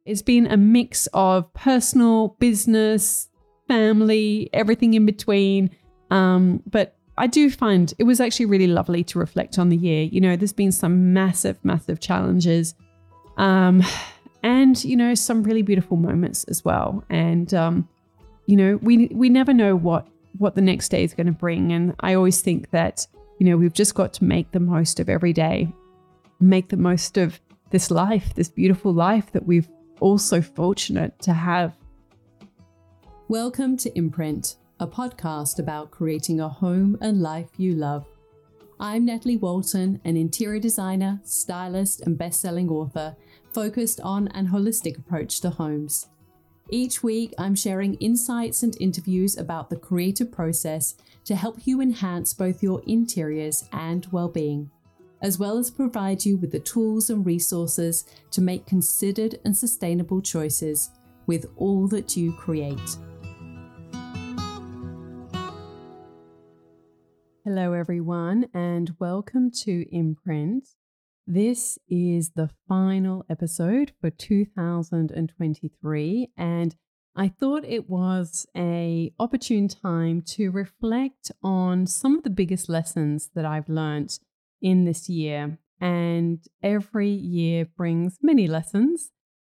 It's been a mix of personal, business, family, everything in between. But I do find it was actually really lovely to reflect on the year. There's been some massive, massive challenges, and, some really beautiful moments as well. And, we never know what the next day is going to bring. And I always think that, we've just got to make the most of every day, make the most of this life, this beautiful life that we've all so fortunate to have. Welcome to Imprint, a podcast about creating a home and life you love. I'm Natalie Walton, an interior designer, stylist, and best-selling author focused on an holistic approach to homes. Each week, I'm sharing insights and interviews about the creative process to help you enhance both your interiors and well-being, as well as provide you with the tools and resources to make considered and sustainable choices with all that you create. Hello, everyone, and welcome to Imprint. This is the final episode for 2023, and I thought it was an opportune time to reflect on some of the biggest lessons that I've learnt in this year. And every year brings many lessons,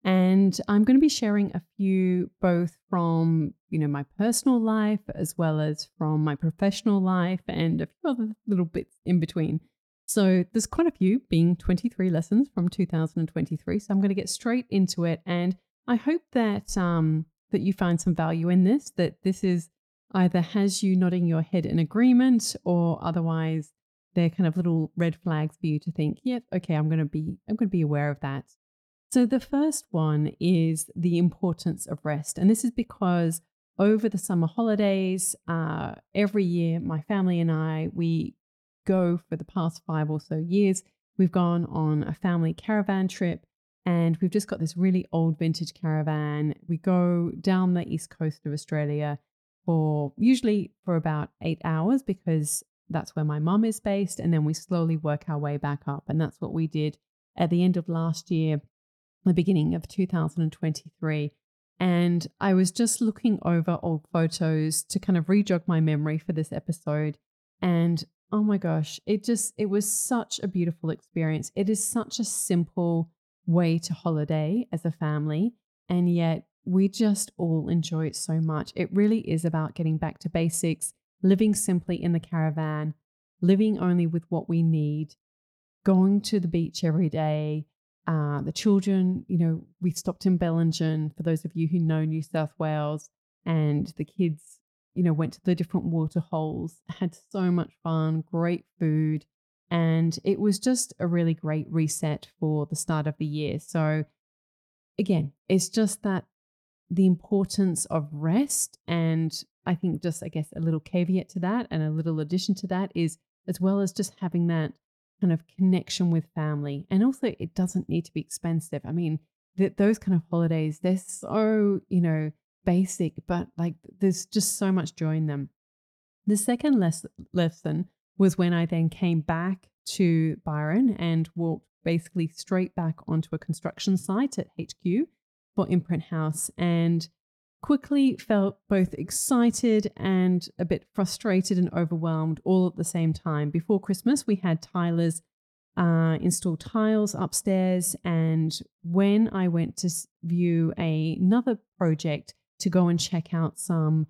and I'm going to be sharing a few both from my personal life as well as from my professional life and a few other little bits in between. So there's quite a few, being 23 lessons from 2023. So I'm going to get straight into it, and I hope that that you find some value in this, that this is either has you nodding your head in agreement, or otherwise they're kind of little red flags for you to think, yep, okay, I'm going to be aware of that. So the first one is the importance of rest. And this is because over the summer holidays, every year, my family and I, we go for the past 5 or so years. We've gone on a family caravan trip, and we've just got this really old vintage caravan. We go down the east coast of Australia usually for about 8 hours, because that's where my mum is based. And then we slowly work our way back up. And that's what we did at the end of last year, the beginning of 2023. And I was just looking over old photos to kind of rejog my memory for this episode. And oh my gosh, it was such a beautiful experience. It is such a simple way to holiday as a family, and yet we just all enjoy it so much. It really is about getting back to basics, living simply in the caravan, living only with what we need, going to the beach every day. The children, we stopped in Bellingen, for those of you who know New South Wales, and the kids, went to the different water holes, had so much fun, great food, and it was just a really great reset for the start of the year. So again, it's just that the importance of rest. And I think just, I guess, a little caveat to that and a little addition to that is, as well as just having that kind of connection with family. And also, it doesn't need to be expensive. I mean, those kind of holidays, they're so, basic, but like there's just so much joy in them. The second lesson was when I then came back to Byron and walked basically straight back onto a construction site at HQ for Imprint House, and quickly felt both excited and a bit frustrated and overwhelmed all at the same time. Before Christmas, we had tilers install tiles upstairs, and when I went to view another project to go and check out some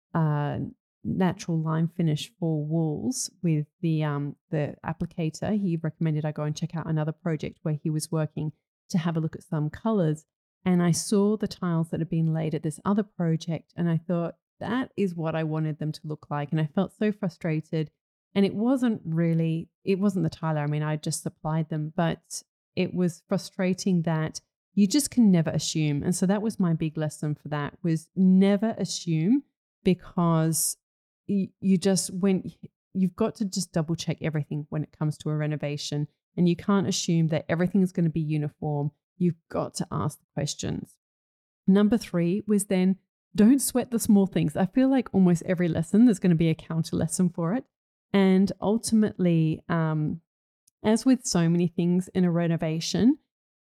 natural lime finish for walls with the applicator, he recommended I go and check out another project where he was working to have a look at some colors. And I saw the tiles that had been laid at this other project, and I thought, that is what I wanted them to look like. And I felt so frustrated. And it wasn't the tiler. I mean, I just supplied them, but it was frustrating that you just can never assume. And so that was my big lesson for that, was never assume, because you've got to just double check everything when it comes to a renovation. And you can't assume that everything is going to be uniform. You've got to ask the questions. Number 3 was then, don't sweat the small things. I feel like almost every lesson there's going to be a counter lesson for it. And ultimately, as with so many things in a renovation,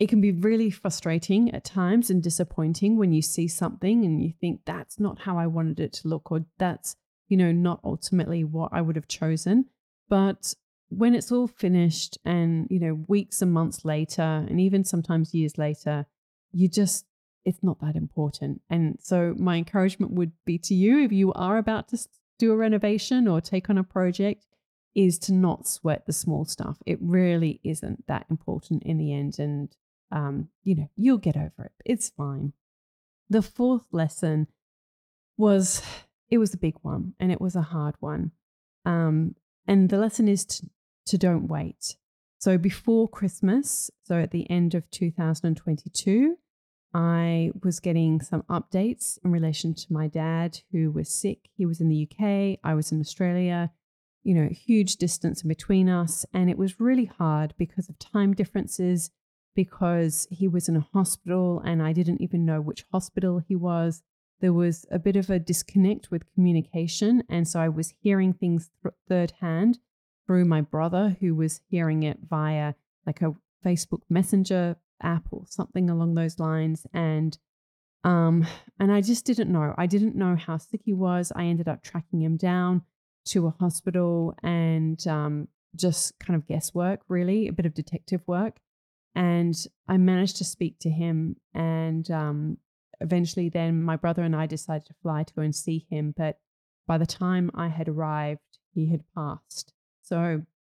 it can be really frustrating at times and disappointing when you see something and you think that's not how I wanted it to look, or that's, not ultimately what I would have chosen. But when it's all finished and, weeks and months later, and even sometimes years later, it's not that important. And so my encouragement would be to you, if you are about to do a renovation or take on a project, is to not sweat the small stuff. It really isn't that important in the end. And, you'll get over it. It's fine. The fourth lesson was a big one, and it was a hard one. And the lesson is to don't wait. So before Christmas, so at the end of 2022, I was getting some updates in relation to my dad, who was sick. He was in the UK. I was in Australia, huge distance in between us. And it was really hard because of time differences, because he was in a hospital and I didn't even know which hospital he was. There was a bit of a disconnect with communication. And so I was hearing things third hand through my brother, who was hearing it via like a Facebook Messenger app or something along those lines. And I just didn't know. I didn't know how sick he was. I ended up tracking him down to a hospital and just kind of guesswork, really, a bit of detective work. And I managed to speak to him, and eventually then my brother and I decided to fly to go and see him. But by the time I had arrived, he had passed. So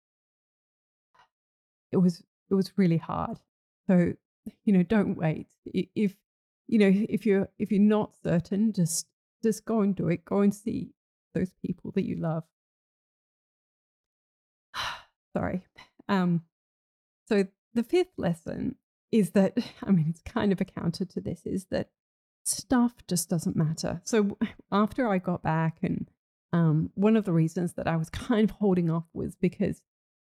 it was really hard. So, don't wait. If you're not certain, just go and do it. Go and see those people that you love. Sorry. So the fifth lesson is that, it's kind of a counter to this, is that stuff just doesn't matter. So after I got back, and one of the reasons that I was kind of holding off was because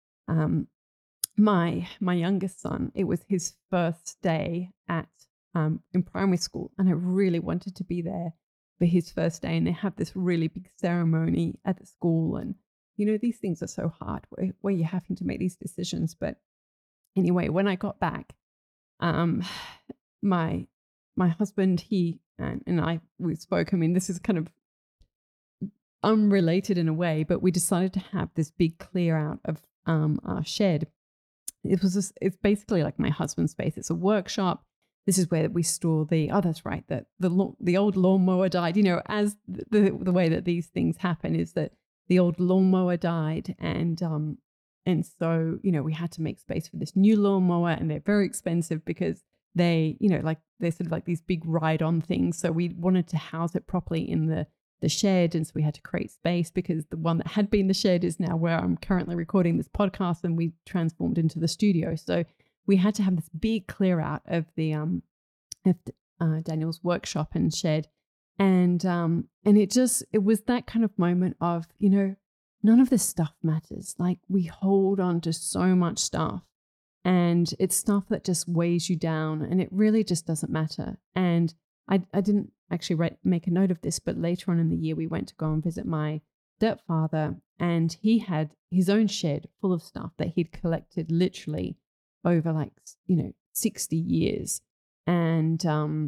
my youngest son, it was his first day at in primary school, and I really wanted to be there for his first day. And they have this really big ceremony at the school, and these things are so hard where you're having to make these decisions. But anyway, when I got back, my husband, he and we spoke. This is kind of unrelated in a way, but we decided to have this big clear out of our shed. It's basically like my husband's space. It's a workshop. This is where we store that's right, that the old lawnmower died. As the way that these things happen is that the old lawnmower died, and so we had to make space for this new lawnmower, and they're very expensive because they're sort of like these big ride-on things. So we wanted to house it properly in the shed, and so we had to create space, because the one that had been the shed is now where I'm currently recording this podcast, and we transformed into the studio. So we had to have this big clear out of the Daniel's workshop and shed, and it was that kind of moment of none of this stuff matters. Like, we hold on to so much stuff, and it's stuff that just weighs you down, and it really just doesn't matter. And I didn't actually make a note of this, but later on in the year, we went to go and visit my stepfather, and he had his own shed full of stuff that he'd collected literally over 60 years. And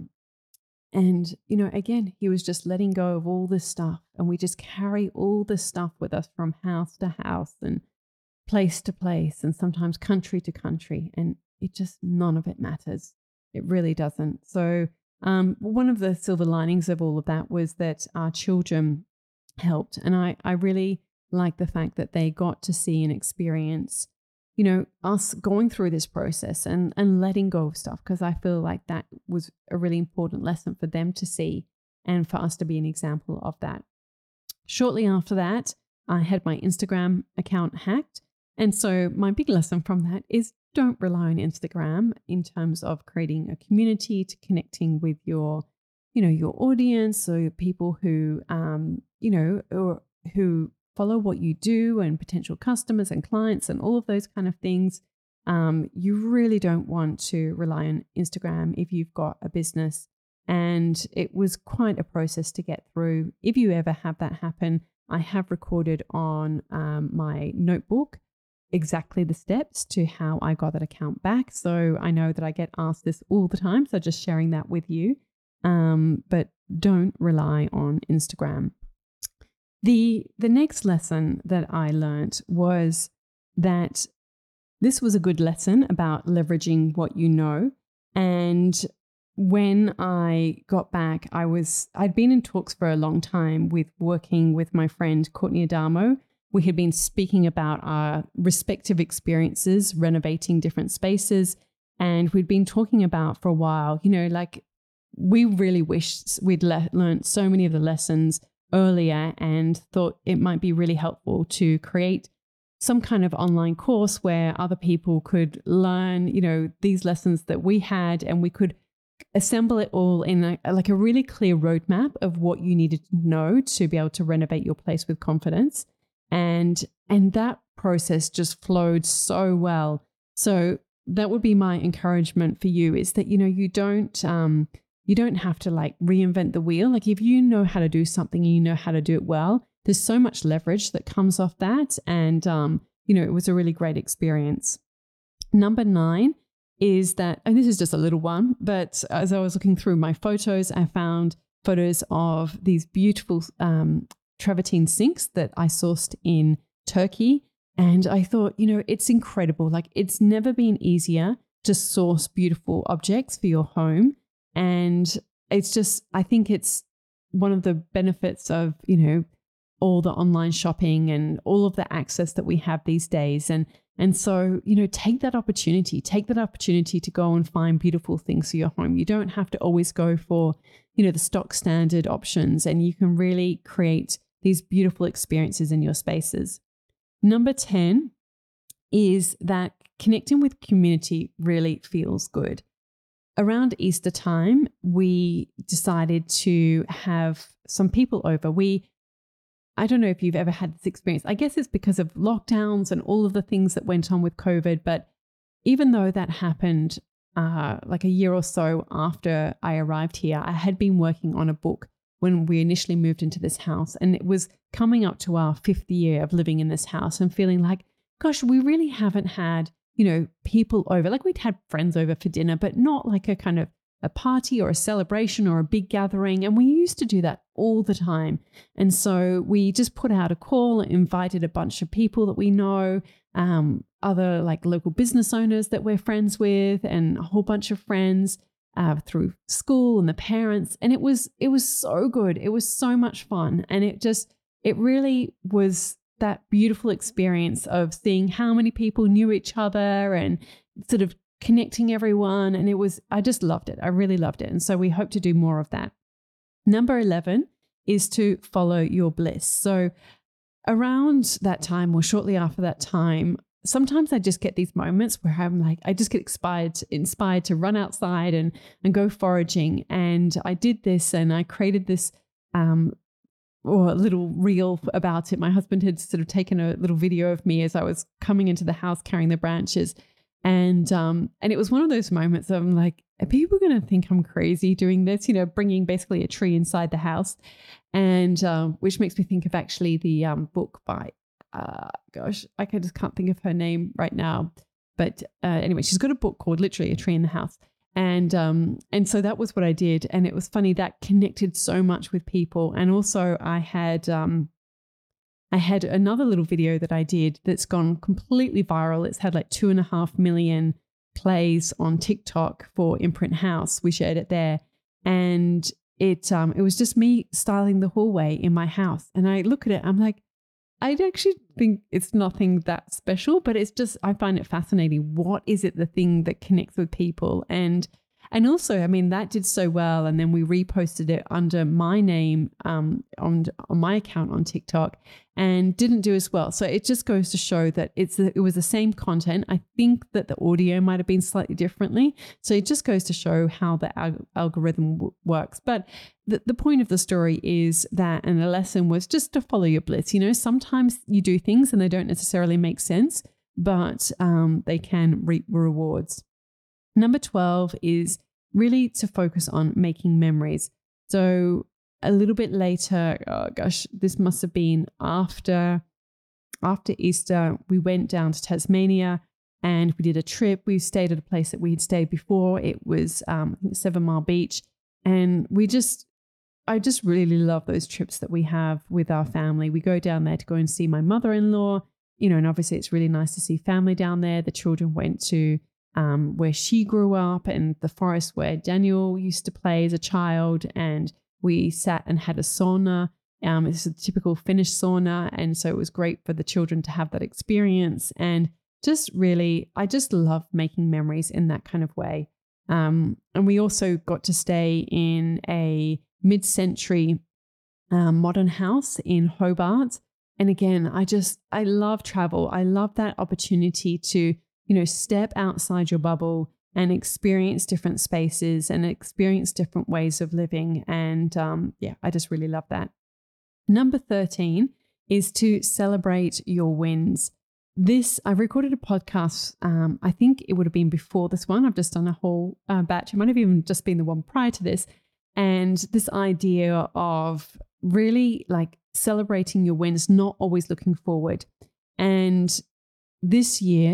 again, he was just letting go of all this stuff, and we just carry all this stuff with us from house to house and place to place, and sometimes country to country, and none of it matters. It really doesn't. So one of the silver linings of all of that was that our children helped, and I really like the fact that they got to see and experience us going through this process and letting go of stuff, because I feel like that was a really important lesson for them to see, and for us to be an example of that. Shortly after that, I had my Instagram account hacked. And so my big lesson from that is, don't rely on Instagram in terms of creating a community, to connecting with your audience, or people who, or who follow what you do, and potential customers and clients and all of those kind of things. You really don't want to rely on Instagram if you've got a business. And it was quite a process to get through. If you ever have that happen, I have recorded on my notebook exactly the steps to how I got that account back. So I know that I get asked this all the time. So just sharing that with you. But don't rely on Instagram. The next lesson that I learned was that this was a good lesson about leveraging what you know. And when I got back, I'd been in talks for a long time with working with my friend Courtney Adamo. We had been speaking about our respective experiences, renovating different spaces. And we'd been talking about for a while, like we really wished we'd learned so many of the lessons earlier and thought it might be really helpful to create some kind of online course where other people could learn, these lessons that we had, and we could assemble it all in a really clear roadmap of what you needed to know to be able to renovate your place with confidence. And that process just flowed so well. So that would be my encouragement for you, is that, you don't have to reinvent the wheel. Like if you know how to do something and you know how to do it well, there's so much leverage that comes off that. And, it was a really great experience. Number 9 is that, and this is just a little one, but as I was looking through my photos, I found photos of these beautiful travertine sinks that I sourced in Turkey. And I thought, it's incredible. Like it's never been easier to source beautiful objects for your home. And it's just, I think it's one of the benefits of, all the online shopping and all of the access that we have these days. And so, take that opportunity to go and find beautiful things for your home. You don't have to always go for, the stock standard options, and you can really create these beautiful experiences in your spaces. Number 10 is that connecting with community really feels good. Around Easter time, we decided to have some people over. I don't know if you've ever had this experience. I guess it's because of lockdowns and all of the things that went on with COVID. But even though that happened like a year or so after I arrived here, I had been working on a book when we initially moved into this house. And it was coming up to our 5th year of living in this house and feeling like, gosh, we really haven't had, people over. Like we'd had friends over for dinner, but not like a kind of a party or a celebration or a big gathering. And we used to do that all the time. And so we just put out a call, invited a bunch of people that we know, other like local business owners that we're friends with, and a whole bunch of friends through school and the parents. And it was so good. It was so much fun. And it really was that beautiful experience of seeing how many people knew each other and sort of connecting everyone. And I just loved it. I really loved it. And so we hope to do more of that. Number 11 is to follow your bliss. So around that time or shortly after that time, sometimes I just get these moments where I just get inspired to run outside and go foraging. And I did this, and I created this or a little reel about it. My husband had sort of taken a little video of me as I was coming into the house carrying the branches. And it was one of those moments of I'm like, are people going to think I'm crazy doing this, bringing basically a tree inside the house? And which makes me think of actually the book by, gosh, I just can't think of her name right now. But anyway, she's got a book called literally A Tree in the House. And so that was what I did. And it was funny, that connected so much with people. And also I had another little video that I did that's gone completely viral. It's had like 2.5 million plays on TikTok for Imprint House. We shared it there. And it was just me styling the hallway in my house. And I look at it, I'm like, I actually think it's nothing that special, but it's just, I find it fascinating. What is it, the thing that connects with people? And also, I mean, that did so well. And then we reposted it under my name on my account on TikTok, and didn't do as well. So it just goes to show that it was the same content. I think that the audio might have been slightly differently. So it just goes to show how the algorithm works. But the point of the story is that, and the lesson was just to follow your bliss. Sometimes you do things and they don't necessarily make sense, but they can reap rewards. Number 12 is really to focus on making memories. So a little bit later, oh gosh, this must have been after after Easter, we went down to Tasmania and we did a trip. We stayed at a place that we had stayed before. It was, I think, 7 Mile Beach. And I just really love those trips that we have with our family. We go down there to go and see my mother-in-law, and obviously it's really nice to see family down there. The children went to where she grew up and the forest where Daniel used to play as a child. And we sat and had a sauna. It's a typical Finnish sauna. And so it was great for the children to have that experience. And just really, I just love making memories in that kind of way. And we also got to stay in a mid-century modern house in Hobart. And again, I love travel. I love that opportunity to, step outside your bubble and experience different spaces and experience different ways of living. And I just really love that. Number 13 is to celebrate your wins. I recorded a podcast, I think it would have been before this one. I've just done a whole batch. It might have even just been the one prior to this. And this idea of really like celebrating your wins, not always looking forward. And this year,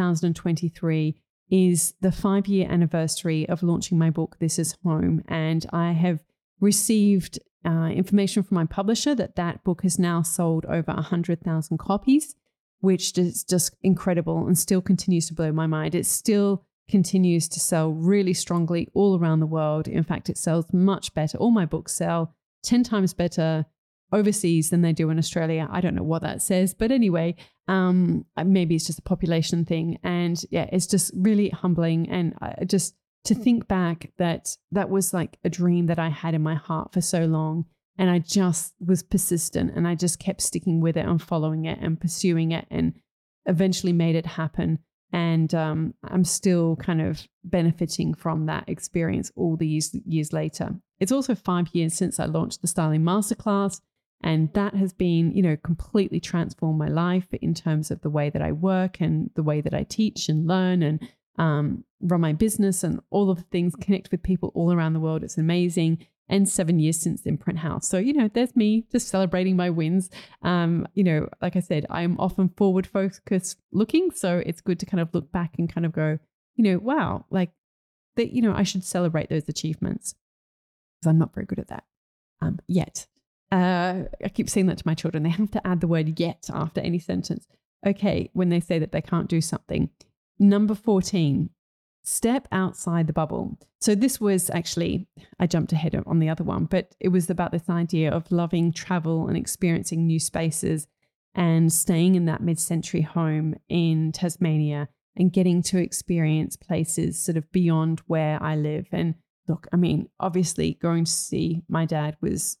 2023, is the 5-year anniversary of launching my book, This Is Home. And I have received information from my publisher that book has now sold over 100,000 copies, which is just incredible and still continues to blow my mind. It still continues to sell really strongly all around the world. In fact, it sells much better. All my books sell 10 times better overseas than they do in Australia. I don't know what that says, but anyway, maybe it's just a population thing. And yeah, it's just really humbling. And to think back that was like a dream that I had in my heart for so long. And I just was persistent and I just kept sticking with it and following it and pursuing it and eventually made it happen. And I'm still kind of benefiting from that experience all these years later. It's also 5 years since I launched the Styling Masterclass. And that has been, completely transformed my life in terms of the way that I work and the way that I teach and learn and run my business and all of the things, connect with people all around the world. It's amazing. And 7 years since Imprint House. So, there's me just celebrating my wins. Like I said, I'm often forward focused looking. So it's good to kind of look back and kind of go, wow, like that, I should celebrate those achievements because I'm not very good at that yet. I keep saying that to my children. They have to add the word yet after any sentence. Okay, when they say that they can't do something. Number 14, step outside the bubble. So this was actually, I jumped ahead on the other one, but it was about this idea of loving travel and experiencing new spaces and staying in that mid-century home in Tasmania and getting to experience places sort of beyond where I live. And look, I mean, obviously going to see my dad was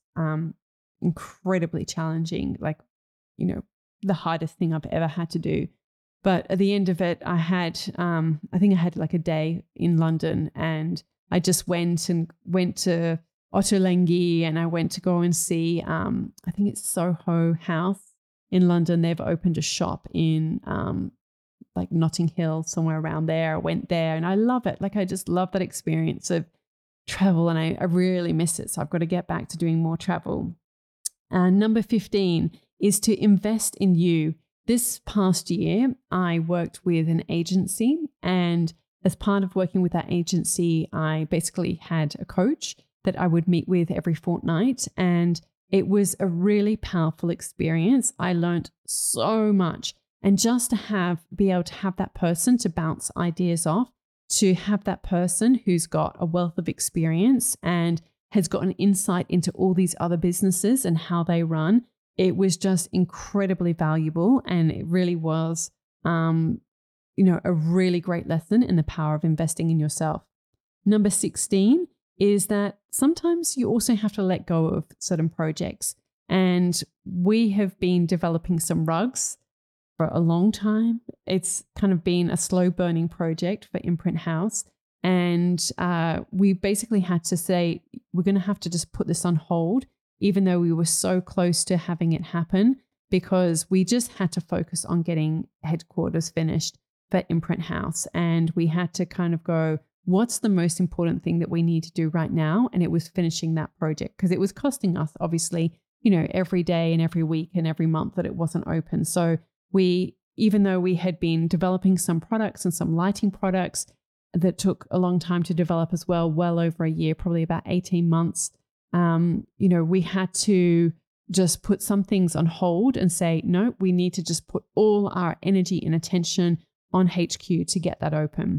incredibly challenging, like, the hardest thing I've ever had to do. But at the end of it, I think I had like a day in London and I just went to Ottolenghi and I went to go and see, I think it's Soho House in London. They've opened a shop in like Notting Hill, somewhere around there. I went there and I love it. Like I just love that experience of travel and I really miss it. So I've got to get back to doing more travel. Number 15 is to invest in you. This past year, I worked with an agency, and as part of working with that agency, I basically had a coach that I would meet with every fortnight, and it was a really powerful experience. I learned so much, and just to be able to have that person to bounce ideas off, to have that person who's got a wealth of experience and has got an insight into all these other businesses and how they run. It was just incredibly valuable, and it really was, a really great lesson in the power of investing in yourself. Number 16 is that sometimes you also have to let go of certain projects. And we have been developing some rugs for a long time. It's kind of been a slow burning project for Imprint House. And we basically had to say, we're going to have to just put this on hold, even though we were so close to having it happen, because we just had to focus on getting headquarters finished for Imprint House. And we had to kind of go, what's the most important thing that we need to do right now? And it was finishing that project, because it was costing us, obviously, every day and every week and every month that it wasn't open. So even though we had been developing some products and some lighting products that took a long time to develop as well over a year, probably about 18 months, we had to just put some things on hold and say, no, we need to just put all our energy and attention on HQ to get that open.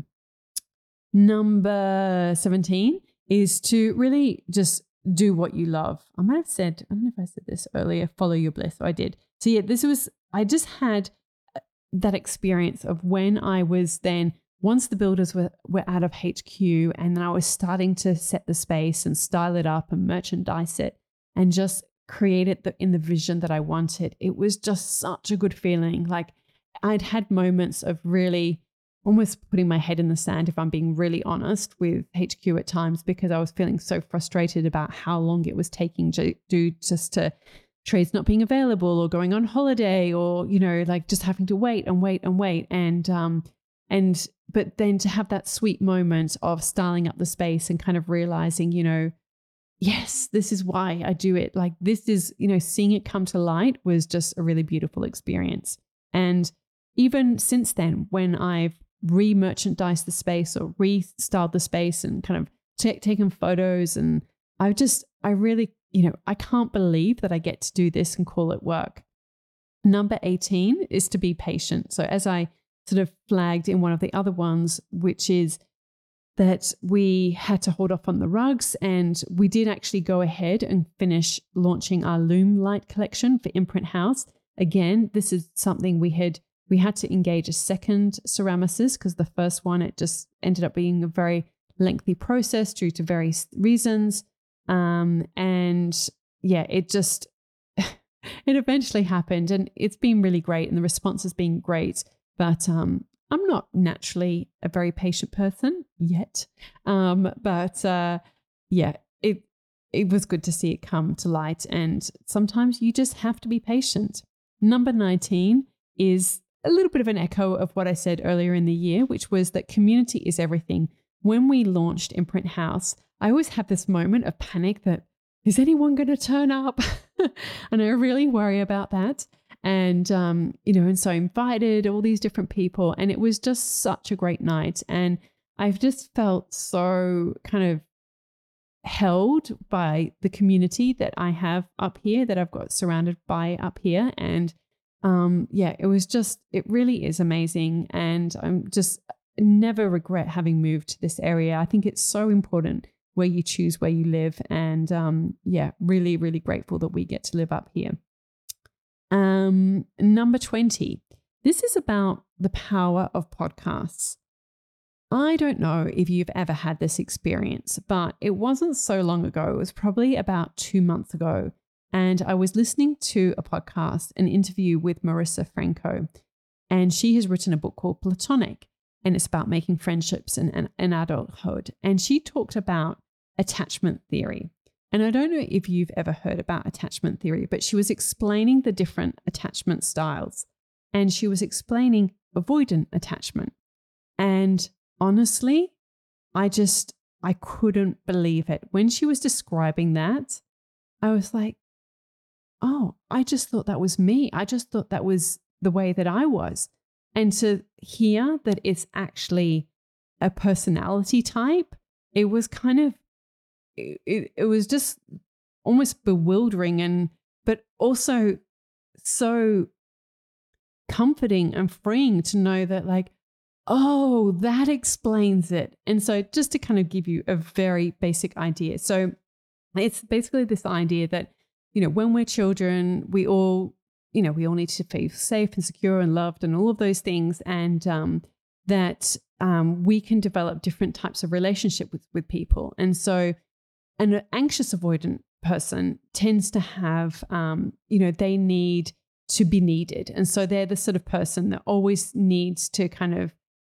Number 17 is to really just do what you love. I might have said, I don't know if I said this earlier, follow your bliss. So I did. So yeah, I just had that experience of when I was then, once the builders were out of HQ, and then I was starting to set the space and style it up and merchandise it and just create it in the vision that I wanted. It was just such a good feeling. Like I'd had moments of really almost putting my head in the sand, if I'm being really honest, with HQ at times, because I was feeling so frustrated about how long it was taking due just to trades not being available or going on holiday, or, like just having to wait and wait and wait. But then to have that sweet moment of styling up the space and kind of realizing, yes, this is why I do it. Like this is, seeing it come to light was just a really beautiful experience. And even since then, when I've re-merchandised the space or restyled the space and kind of taken photos, and I really, I can't believe that I get to do this and call it work. Number 18 is to be patient. So as I sort of flagged in one of the other ones, which is that we had to hold off on the rugs, and we did actually go ahead and finish launching our Loom light collection for Imprint House. Again, this is something we had to engage a second ceramicist because the first one, it just ended up being a very lengthy process due to various reasons. And yeah, it eventually happened, and it's been really great and the response has been great. But I'm not naturally a very patient person yet. But it was good to see it come to light. And sometimes you just have to be patient. Number 19 is a little bit of an echo of what I said earlier in the year, which was that community is everything. When we launched Imprint House, I always have this moment of panic that, is anyone going to turn up? And I really worry about that. And, and so I invited all these different people, and it was just such a great night. And I've just felt so kind of held by the community that I have up here, that I've got surrounded by up here. And it really is amazing. And I'm just never regret having moved to this area. I think it's so important where you choose where you live. And really, really grateful that we get to live up here. Number 20. This is about the power of podcasts. I don't know if you've ever had this experience, but it wasn't so long ago. It was probably about 2 months ago. And I was listening to a podcast, an interview with Marissa Franco, and she has written a book called Platonic, and it's about making friendships in adulthood. And she talked about attachment theory. And I don't know if you've ever heard about attachment theory, but she was explaining the different attachment styles, and she was explaining avoidant attachment. And honestly, I couldn't believe it. When she was describing that, I was like, oh, I just thought that was me. I just thought that was the way that I was. And to hear that it's actually a personality type, it was kind of, it was just almost bewildering, but also so comforting and freeing to know that, like, oh, that explains it. And so just to kind of give you a very basic idea. So it's basically this idea that, when we're children, we all need to feel safe and secure and loved and all of those things. And that we can develop different types of relationship with people. And so an anxious avoidant person tends to have, they need to be needed. And so they're the sort of person that always needs to kind of,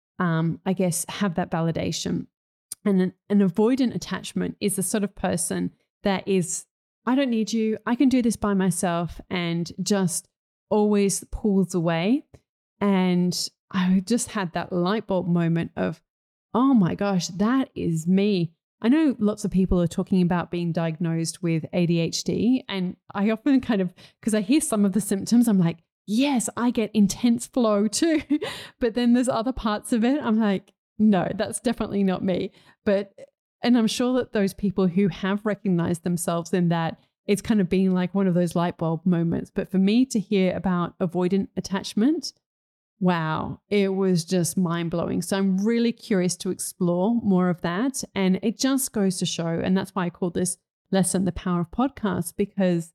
have that validation. And an avoidant attachment is the sort of person that is, I don't need you, I can do this by myself, and just always pulls away. And I just had that light bulb moment of, oh my gosh, that is me. I know lots of people are talking about being diagnosed with ADHD, and I often kind of, because I hear some of the symptoms, I'm like, yes, I get intense flow too. But then there's other parts of it. I'm like, no, that's definitely not me. And I'm sure that those people who have recognized themselves in that, it's kind of been like one of those light bulb moments. But for me to hear about avoidant attachment, wow, it was just mind blowing. So I'm really curious to explore more of that. And it just goes to show, and that's why I call this lesson the power of podcasts, because,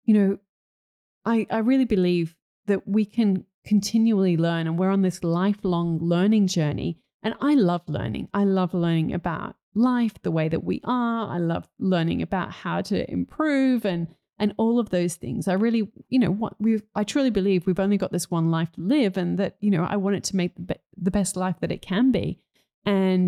I really believe that we can continually learn, and we're on this lifelong learning journey. And I love learning. I love learning about life, the way that we are. I love learning about how to improve and all of those things. I really, I truly believe we've only got this one life to live, and that, I want it to make the best life that it can be. And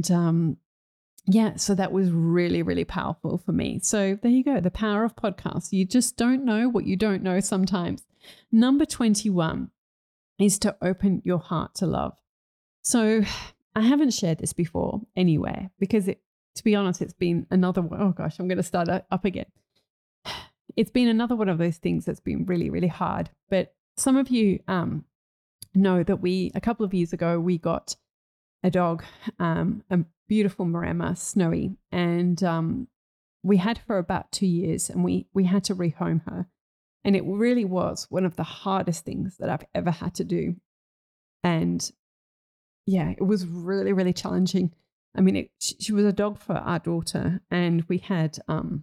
so that was really, really powerful for me. So there you go, the power of podcasts. You just don't know what you don't know sometimes. Number 21 is to open your heart to love. So I haven't shared this before anywhere because to be honest, it's been another one. Oh gosh, I'm going to start up again. It's been another one of those things that's been really, really hard. But some of you know that a couple of years ago, we got a dog, a beautiful Maremma, Snowy. And we had her about 2 years, and we had to rehome her. And it really was one of the hardest things that I've ever had to do. And yeah, it was really, really challenging. I mean, she was a dog for our daughter, and we had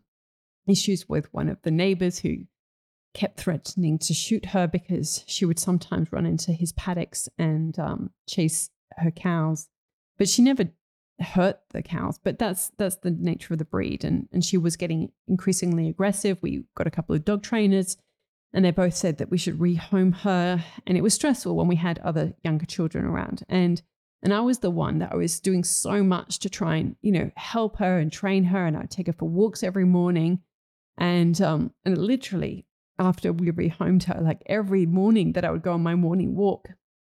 issues with one of the neighbors who kept threatening to shoot her because she would sometimes run into his paddocks and chase her cows. But she never hurt the cows, but that's the nature of the breed. And she was getting increasingly aggressive. We got a couple of dog trainers, and they both said that we should rehome her. And it was stressful when we had other younger children around. And I was the one that I was doing so much to try and, help her and train her. And I'd take her for walks every morning. And literally after we rehomed her, like every morning that I would go on my morning walk,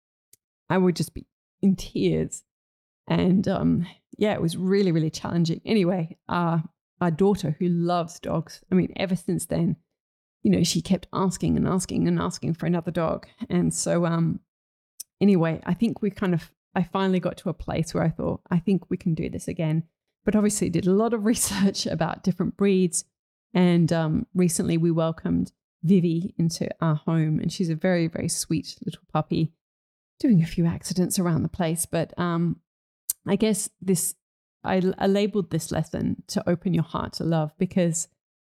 I would just be in tears. And it was really, really challenging. Anyway, our daughter, who loves dogs, I mean, ever since then, she kept asking and asking and asking for another dog. And so anyway, I think I finally got to a place where I thought, I think we can do this again. But obviously did a lot of research about different breeds. And recently we welcomed Vivi into our home, and she's a very, very sweet little puppy, doing a few accidents around the place. But I guess I labeled this lesson to open your heart to love, because,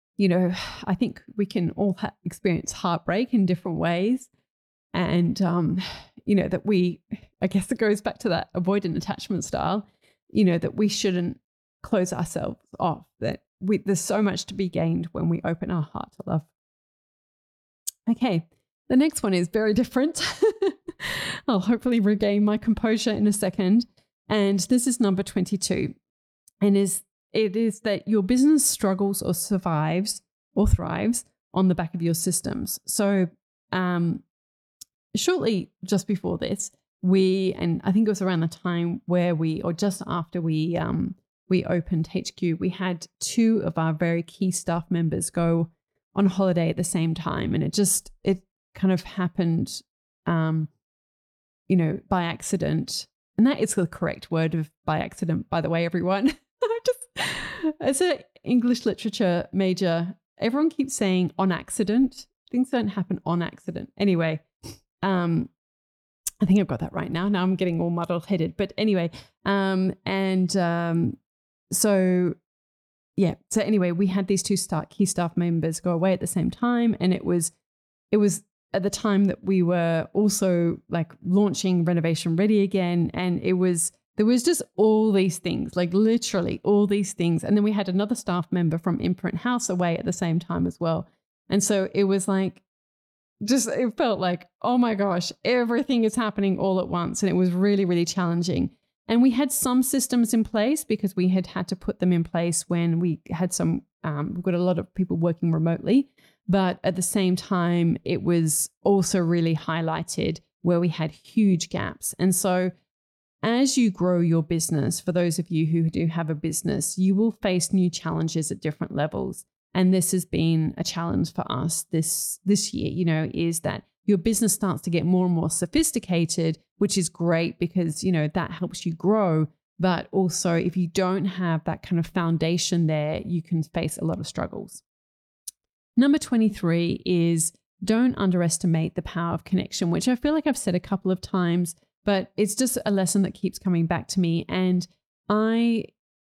I think we can all experience heartbreak in different ways. And, that I guess it goes back to that avoidant attachment style, that we shouldn't close ourselves off, that there's so much to be gained when we open our heart to love. Okay, the next one is very different. I'll hopefully regain my composure in a second. And this is number 22. And it is that your business struggles or survives or thrives on the back of your systems. So shortly just before this, and I think it was around the time or just after we opened HQ, we had 2 of our very key staff members go on holiday at the same time. And it kind of happened, by accident. And that is the correct word of by accident, by the way, everyone. As an English literature major, everyone keeps saying on accident. Things don't happen on accident. Anyway, I think I've got that right now. Now I'm getting all muddled headed. But anyway, so anyway, we had these 2 key staff members go away at the same time. And it was at the time that we were also like launching Renovation Ready again. And there was just all these things, like literally all these things. And then we had another staff member from Imprint House away at the same time as well. And so it was like, it felt like, oh my gosh, everything is happening all at once. And it was really, really challenging. And we had some systems in place because we had to put them in place when we had we've got a lot of people working remotely. But at the same time, it was also really highlighted where we had huge gaps. And so as you grow your business, for those of you who do have a business, you will face new challenges at different levels. And this has been a challenge for us this year, is that your business starts to get more and more sophisticated, which is great because, that helps you grow. But also if you don't have that kind of foundation there, you can face a lot of struggles. Number 23 is don't underestimate the power of connection, which I feel like I've said a couple of times, but it's just a lesson that keeps coming back to me. And I,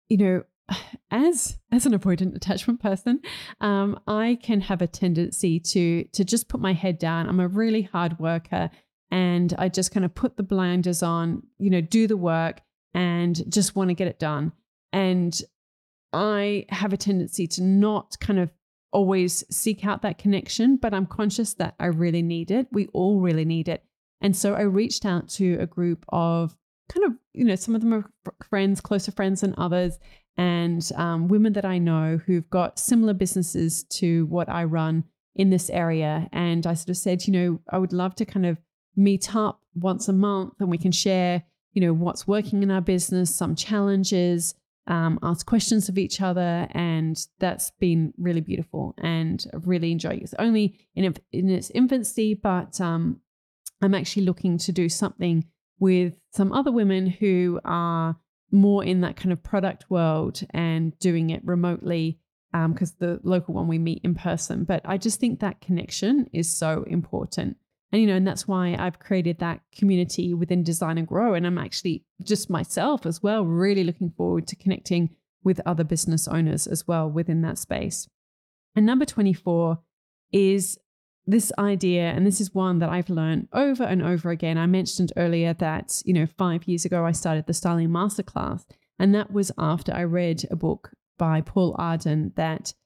as an avoidant attachment person, I can have a tendency to just put my head down. I'm a really hard worker and I just kind of put the blinders on, do the work and just want to get it done. And I have a tendency to not kind of always seek out that connection, but I'm conscious that I really need it. We all really need it. And so I reached out to a group of kind of, some of them are friends, closer friends than others, and women that I know who've got similar businesses to what I run in this area. And I sort of said, I would love to kind of meet up once a month and we can share, what's working in our business, some challenges, ask questions of each other. And that's been really beautiful and I've really enjoyed it. It's only in its infancy, but I'm actually looking to do something with some other women who are more in that kind of product world and doing it remotely because the local one we meet in person. But I just think that connection is so important. And, and that's why I've created that community within Design and Grow. And I'm actually just myself as well, really looking forward to connecting with other business owners as well within that space. And number 24 is this idea, and this is one that I've learned over and over again. I mentioned earlier that, 5 years ago, I started the Styling Masterclass, and that was after I read a book by Paul Arden that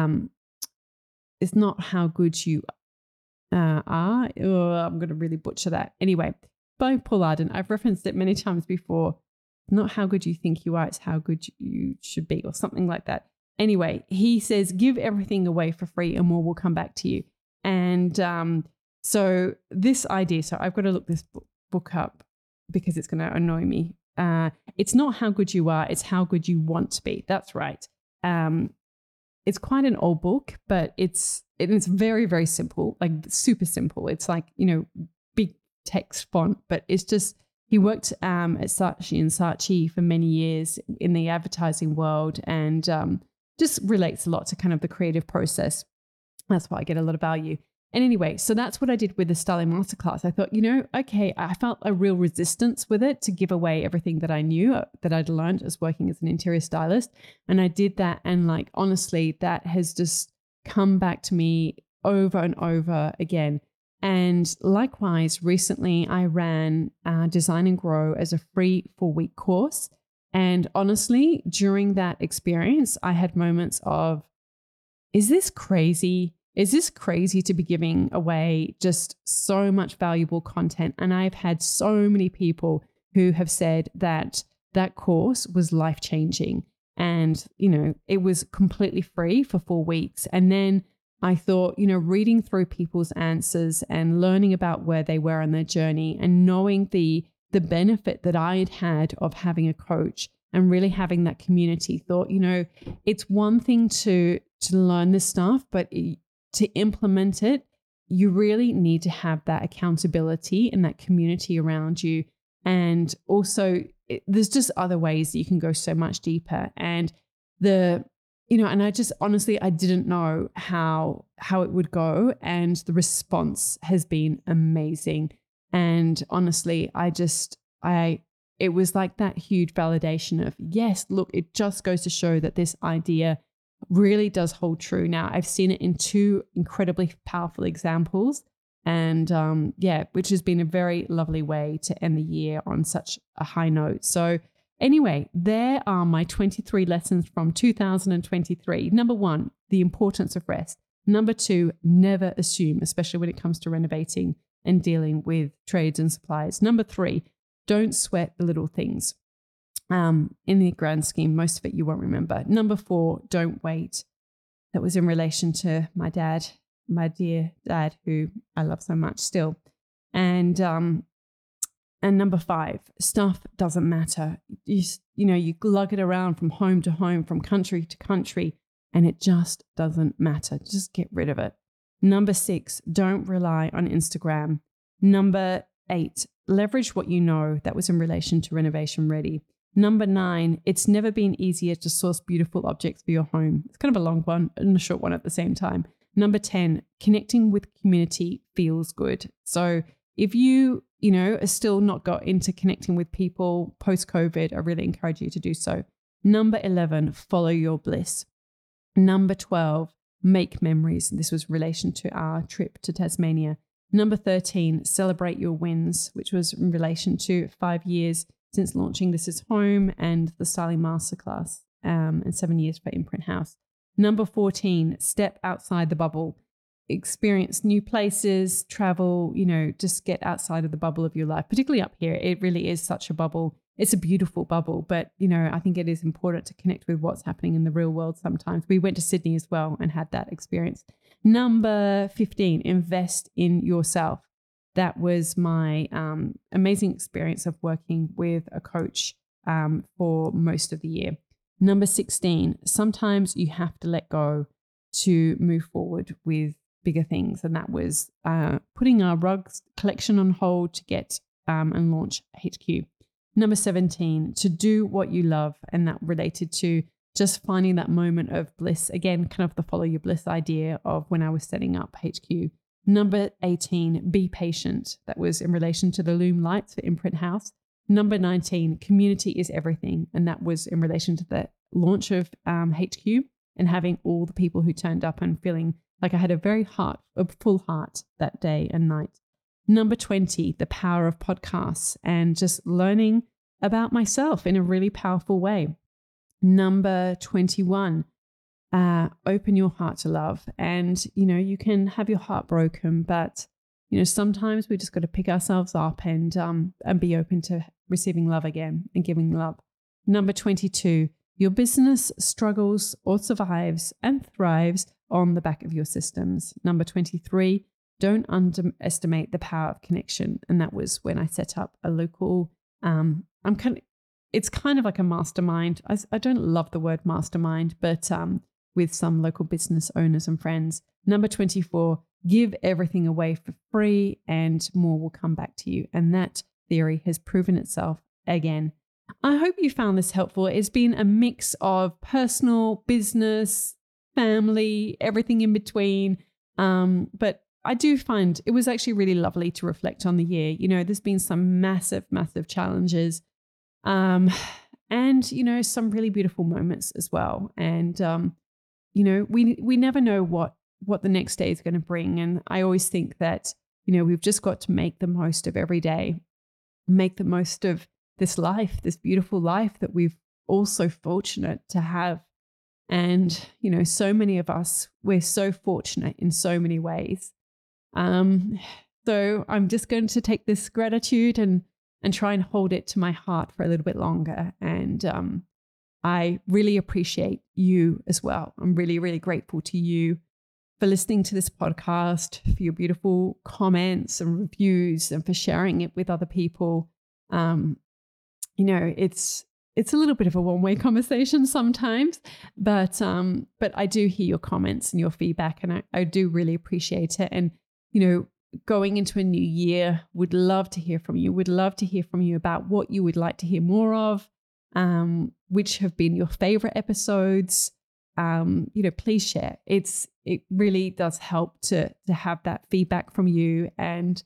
is not how good you are. Oh, I'm going to really butcher that. Anyway, by Paul Arden, I've referenced it many times before. Not how good you think you are, it's how good you should be, or something like that. Anyway, he says, give everything away for free and more will come back to you. And so this idea, so I've got to look this book up because it's going to annoy me. It's not how good you are, it's how good you want to be. That's right. It's quite an old book, but it's very, very simple, like super simple. It's like, big text font, but it's just, he worked at Saatchi & Saatchi for many years in the advertising world and just relates a lot to kind of the creative process. That's why I get a lot of value. And anyway, so that's what I did with the Styling Masterclass. I thought, okay, I felt a real resistance with it to give away everything that I knew that I'd learned as working as an interior stylist. And I did that. And honestly, that has just come back to me over and over again. And likewise, recently I ran Design and Grow as a free 4-week course. And honestly, during that experience, I had moments of, is this crazy? Is this crazy to be giving away just so much valuable content? And I've had so many people who have said that that course was life-changing. And, it was completely free for 4 weeks. And then I thought, reading through people's answers and learning about where they were on their journey and knowing the benefit that I had had of having a coach and really having that community, thought, it's one thing to learn this stuff, but to implement it, you really need to have that accountability and that community around you. And also there's just other ways that you can go so much deeper. And and I just, honestly, I didn't know how it would go. And the response has been amazing. And honestly, it was like that huge validation of, yes, look, it just goes to show that this idea really does hold true. Now, I've seen it in 2 incredibly powerful examples. And which has been a very lovely way to end the year on such a high note. So anyway, there are my 23 lessons from 2023. Number 1, the importance of rest. Number 2, never assume, especially when it comes to renovating and dealing with trades and suppliers. Number 3, don't sweat the little things. In the grand scheme, most of it you won't remember. Number 4, don't wait. That was in relation to my dad, my dear dad, who I love so much still. And number 5, stuff doesn't matter. You lug it around from home to home, from country to country, and it just doesn't matter. Just get rid of it. Number 6, don't rely on Instagram. Number 8, leverage what you know. That was in relation to Renovation Ready. Number 9, it's never been easier to source beautiful objects for your home. It's kind of a long one and a short one at the same time. Number 10, connecting with community feels good. So if you are still not got into connecting with people post-COVID, I really encourage you to do so. Number 11, follow your bliss. Number 12, make memories. This was in relation to our trip to Tasmania. Number 13, celebrate your wins, which was in relation to 5 years since launching This Is Home and the Styling Masterclass, and 7 years for Imprint House. Number 14, step outside the bubble. Experience new places, travel, just get outside of the bubble of your life, particularly up here. It really is such a bubble. It's a beautiful bubble, but, I think it is important to connect with what's happening in the real world sometimes. We went to Sydney as well and had that experience. Number 15, invest in yourself. That was my amazing experience of working with a coach for most of the year. Number 16, sometimes you have to let go to move forward with bigger things. And that was putting our rugs collection on hold to get and launch HQ. Number 17, to do what you love. And that related to just finding that moment of bliss. Again, kind of the follow your bliss idea of when I was setting up HQ. Number 18, be patient. That was in relation to the Loom lights for Imprint House. Number 19, community is everything. And that was in relation to the launch of HQ and having all the people who turned up and feeling like I had a full heart that day and night. Number 20, the power of podcasts and just learning about myself in a really powerful way. Number 21, open your heart to love. And, you can have your heart broken, but, sometimes we just got to pick ourselves up and be open to receiving love again and giving love. Number 22, your business struggles or survives and thrives on the back of your systems. Number 23, don't underestimate the power of connection. And that was when I set up a local, it's kind of like a mastermind. I don't love the word mastermind, but with some local business owners and friends. Number 24, give everything away for free and more will come back to you. And that theory has proven itself again. I hope you found this helpful. It's been a mix of personal, business, family, everything in between. But I do find it was actually really lovely to reflect on the year. There's been some massive, massive challenges. And, some really beautiful moments as well. And, we never know what the next day is going to bring. And I always think that, we've just got to make the most of every day, make the most of this life, this beautiful life that we've all so fortunate to have. And, so many of us, we're so fortunate in so many ways. So I'm just going to take this gratitude and try and hold it to my heart for a little bit longer. And I really appreciate you as well. I'm really, really grateful to you for listening to this podcast, for your beautiful comments and reviews, and for sharing it with other people. It's a little bit of a one-way conversation sometimes, but I do hear your comments and your feedback, and I do really appreciate it. And, going into a new year, would love to hear from you. Would love to hear from you about what you would like to hear more of, which have been your favorite episodes. Please share. It really does help to have that feedback from you. And,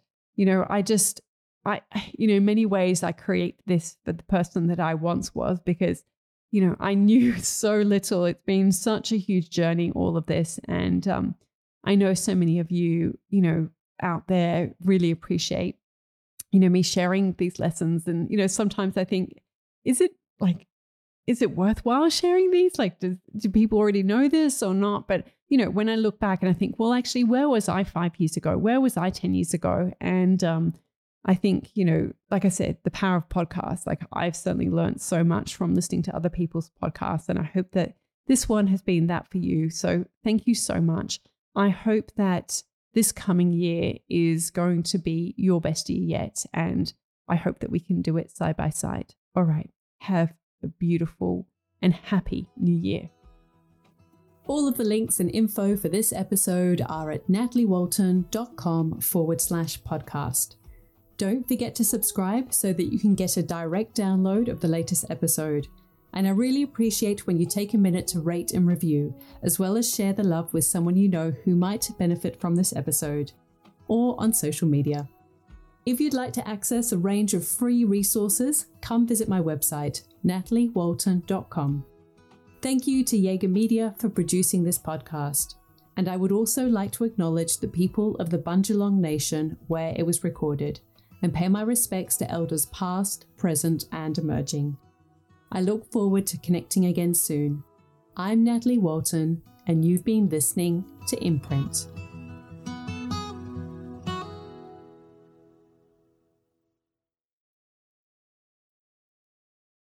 in many ways I create this for the person that I once was, because, I knew so little. It's been such a huge journey, all of this. And I know so many of you, out there really appreciate, me sharing these lessons. And, sometimes I think, is it worthwhile sharing these? Like, do people already know this or not? But, when I look back and I think, well, actually, where was I 5 years ago? Where was I 10 years ago? And I think, like I said, the power of podcasts, like I've certainly learned so much from listening to other people's podcasts. And I hope that this one has been that for you. So thank you so much. I hope that this coming year is going to be your best year yet. And I hope that we can do it side by side. All right. Have a beautiful and happy new year. All of the links and info for this episode are at nataliewalton.com/podcast. Don't forget to subscribe so that you can get a direct download of the latest episode. And I really appreciate when you take a minute to rate and review, as well as share the love with someone you know who might benefit from this episode, or on social media. If you'd like to access a range of free resources, come visit my website, nataliewalton.com. Thank you to Jaeger Media for producing this podcast. And I would also like to acknowledge the people of the Bundjalung Nation where it was recorded, and pay my respects to elders past, present, and emerging. I look forward to connecting again soon. I'm Natalie Walton, and you've been listening to Imprint.